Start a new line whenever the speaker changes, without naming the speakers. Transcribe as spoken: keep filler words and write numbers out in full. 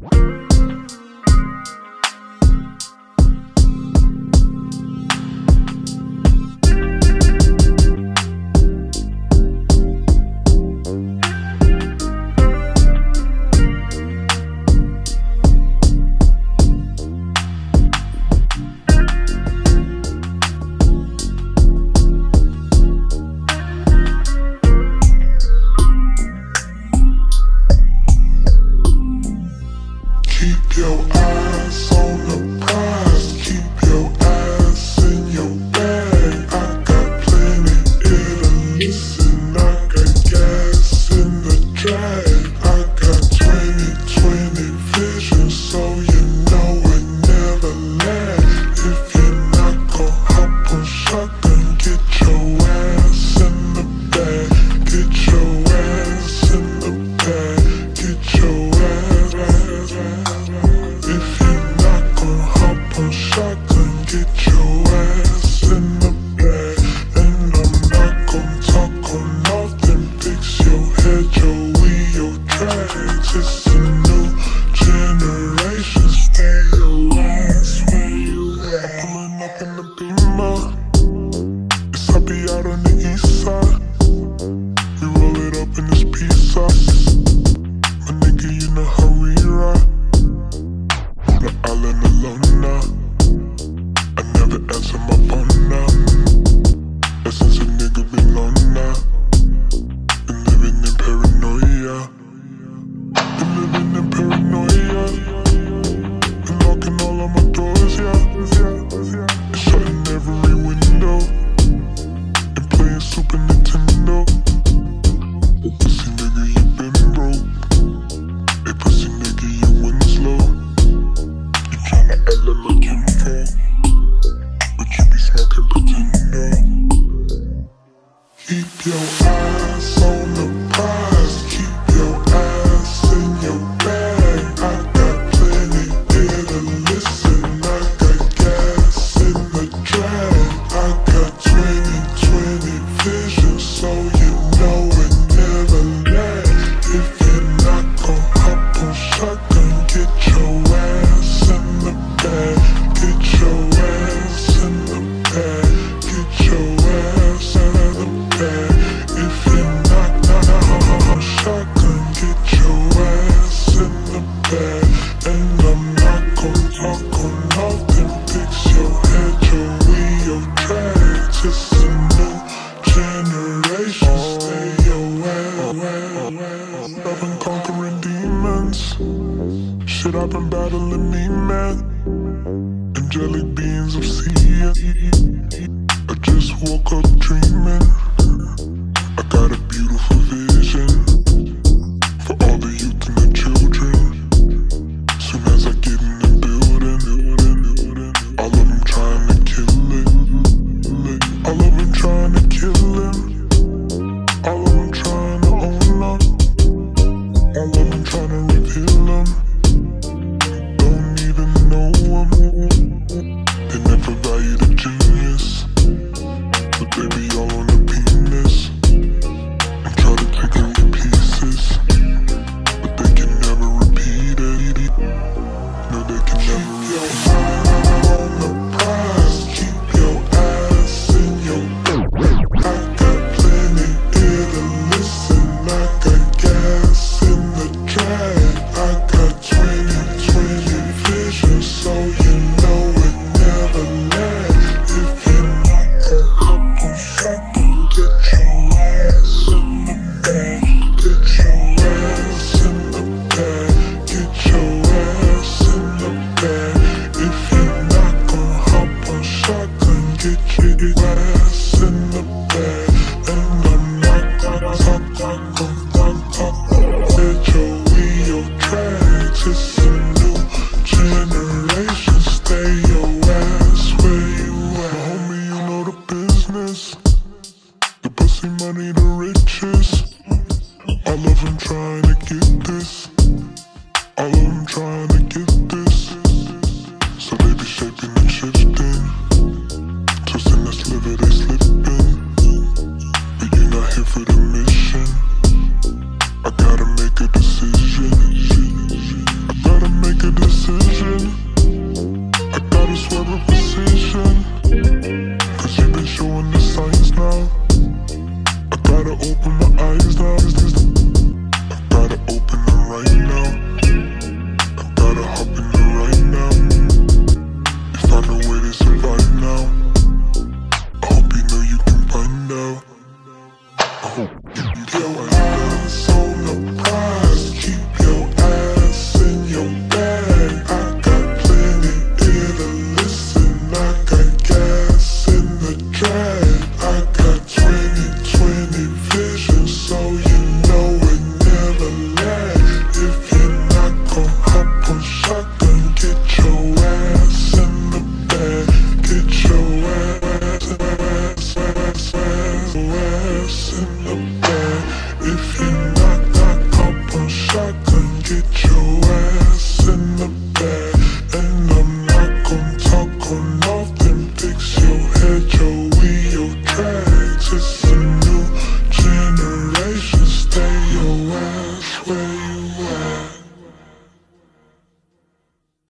Keep your eyes on the prize, keep your ass in your bag. I got plenty here to listen, I got gas in the drag. I got twenty twenty vision, so you know I never lag. If you're not gon' hop on shotgun, get your ass in the bag. Get your ass in the bag. Get your ass, ass, ass. If you're not gon' hop on shotgun, get your ass in the bag. And I'm not gon' talk on nothing, fix your head, your wheel, your tracks. It's a new generation, stay your ass where you at. Pulling up in the Beamer, it's happy out on the east side. We roll it up in this pizza. My nigga, you know how we ride. The island alone now. I never answer my phone now. Ever since a nigga been on now. Been living in paranoia. Been living in paranoia. Been locking all of my doors, yeah. And shutting every window. And playing Super Nintendo. Pussy nigga, you been broke. Hey pussy nigga, you win slow. You tryna act like my kinfolk, but you be smoking pretender. Keep your eyes on the prize, keep your ass in your bag. I got plenty here to listen, I got gas in the drag. I got twenty twenty vision, so you know it never lag. If you're not gon' hop on shotgun, get your ass in the bag. Get your ass in the bag. Get your ass in the bag. If you're not not on shotgun, get your ass in the bag. And I'm not gon' talk on nothing, fix your head, your wheel, your tracks. It's a new generation, stay your ass. I've been conquering demons. Shit, I've been battling me, man. Angelic beings of seeing. I just woke up dreaming. I got a beautiful vision for all the youth and the children. Soon as I get in the building, all of them trying to kill it. All of them trying to kill him. All of them trying to own up. All of them trying to reveal him. Don't even know him. They never value the genius, but they be all on the penis and try to take it in pieces, but they can never repeat it. No, they can never repeat it. Keep your eye on the prize, keep your ass in your bag. I got plenty here to listen, I got gas in the drag. I got twenty twenty vision, so you know it never lag. If you're not gon' hop on shotgun, get your ass in the bag. Get your ass in the bag. Get your ass in the bag. If you're not gon' hop on shotgun, get your ass in the bag. And I'm not gonna talk, talk, talk, talk, talk. Get your wheel, your tracks. It's a new generation, stay your ass where you at. My homie, you know the business. The pussy money, the riches. All of them trying to get this. All of them trying to get this. So they be shaping and shifting, twisting the sliver, they slipping. But you're not here for the mission. I gotta make a decision. I gotta make conversation.